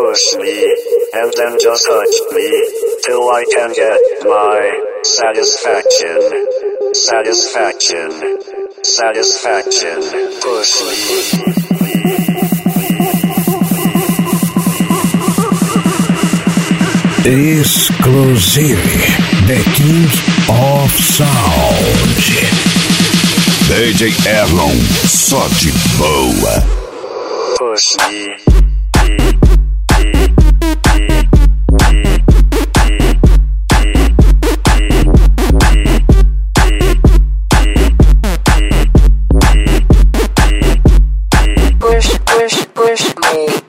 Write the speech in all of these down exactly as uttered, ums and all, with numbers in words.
Push me, and then just touch me, till I can get my satisfaction. Satisfaction. Satisfaction. Push me. Exclusive, the king of sound. D J Erlon, só de boa. Push me. Push, push, push me.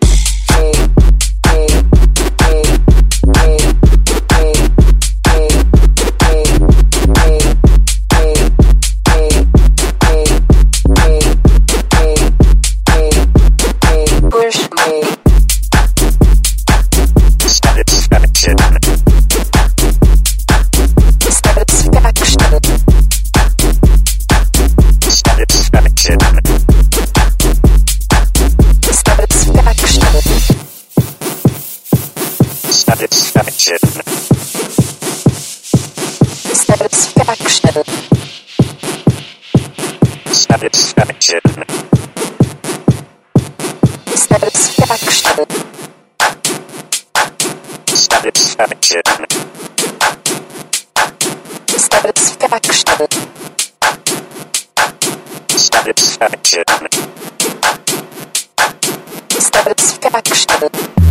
Satisfaction. Satisfaction. Satisfaction. Satisfaction. Satisfaction. Satisfaction. Satisfaction. Satisfaction.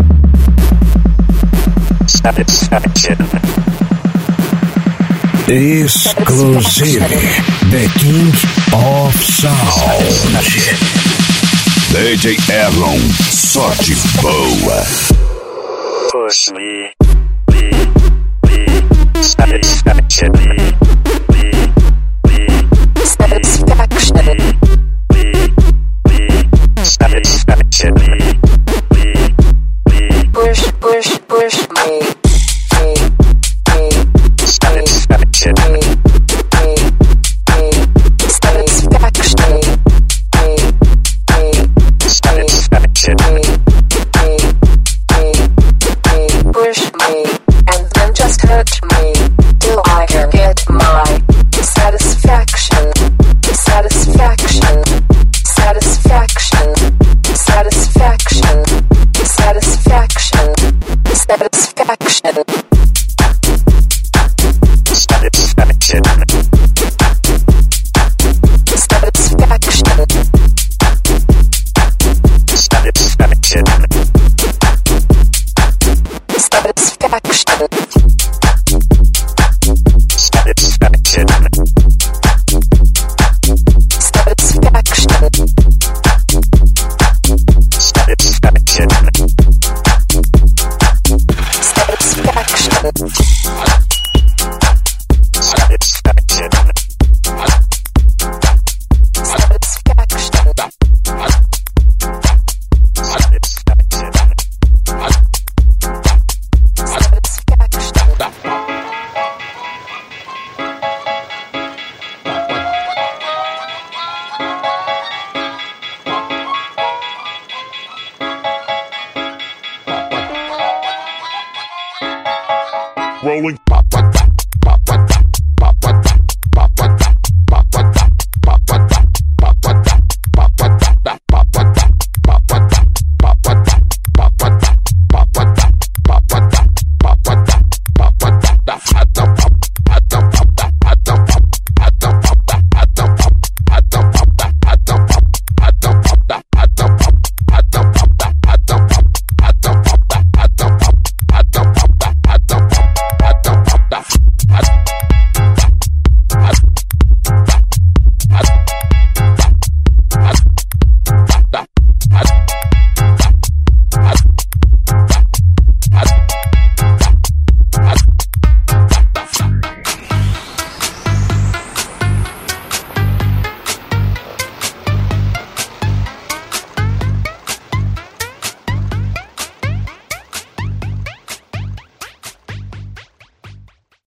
Satisfaction. Exclusive, the king of sound. D J Erlon, só de boa. Push me. Satisfaction. Satisfaction. Satisfaction. Push, push, push me. Satisfaction. Satisfaction. Satisfaction. Push me, and then just hurt me, till I can get my satisfaction. Satisfaction. Satisfaction. Satisfaction. Satisfaction. Satisfaction. Satisfaction. Satisfaction. Satisfaction. Satisfaction. Satisfaction. Satisfaction. Satisfaction. Satisfaction. Satisfaction. Rolling.